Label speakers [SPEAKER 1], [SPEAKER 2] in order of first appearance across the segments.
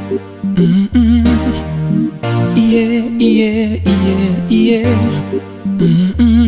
[SPEAKER 1] Mm-mm. Yeah, yeah, yeah, yeah. Mm-mm.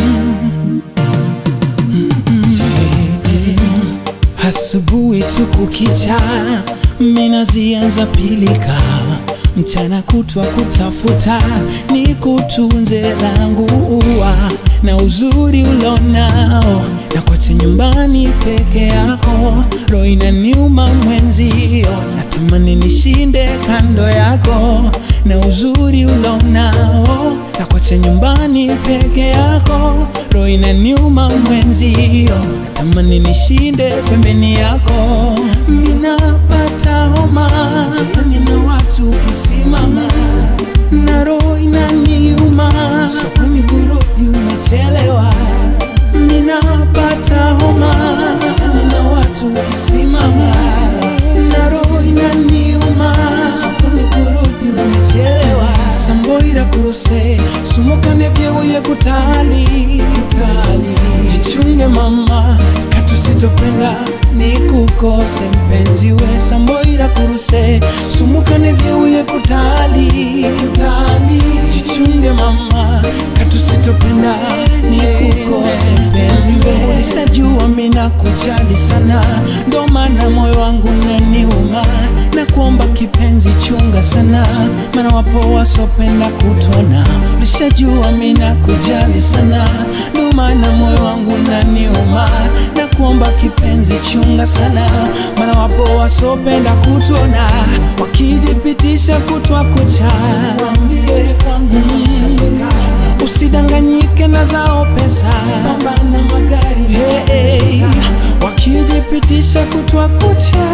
[SPEAKER 1] Asubuhi tu kukicha, mina zianza pilika, mchana kutwa kutafuta ni kutunze langu ua na uzuri ulonao, na kote nyumbani peke yako, roho inaniuma mwenzio, natamani nishinde kando yako, na uzuri ulonao, na kote nyumbani peke yako, roho inaniuma mwenzio, natamani nishinde pembeni yako. Minapata homa jirani na watu kisimama, na roho inaniuma, sokoni kurudi umechelewa. Minapata homa jirani na watu kisimama, na roho inaniuma, sokoni kurudi umechelewa. Samboira kuruse sumuka nevyewe kutali, jichunge mama, katu sitopenda ni kukose mpenzi we. Samboira kuruse sumuka nevyewe kutali, jichunge mama, katu sitopenda ni kukose mpenzi we. Ulisajua mina kujali sana, ndo maana moyo wangu unaniuma, na kuomba kipenzi chunga sana, maana wapo wasopenda kutona. Ulishajua mina kujali sana, ndo maana moyo wangu unaniuma, na kuomba kipenzi chunga sana, maana wapo wasopenda kutona. Wakijipitisha kutwa kucha, waambie kwangu usidanganyike na zao pesa, pambana magari hey. Wakijipitisha kutwa kucha,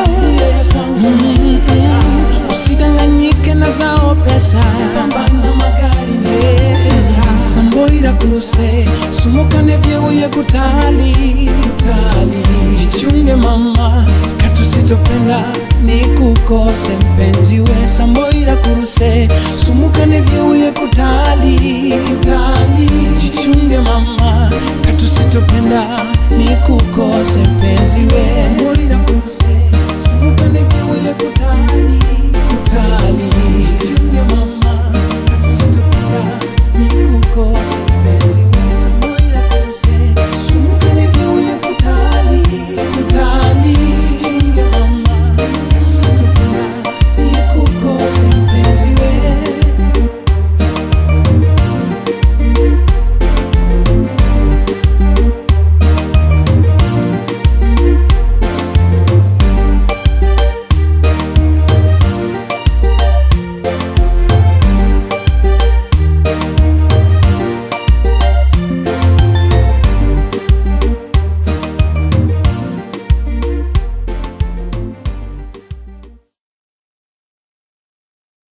[SPEAKER 1] usidanganyike na zao pesa, pambana magari hey. Samboira kuruse sumuka nevyewe kutali, jichunge mama, katu sitopenda ni kukose mpenzi we. Samboira kuruse sumuka nevyewe kutali, jichunge mama, katu sitopenda ni kukose mpenzi we. Samboira kuruse sumuka nevyewe kutali.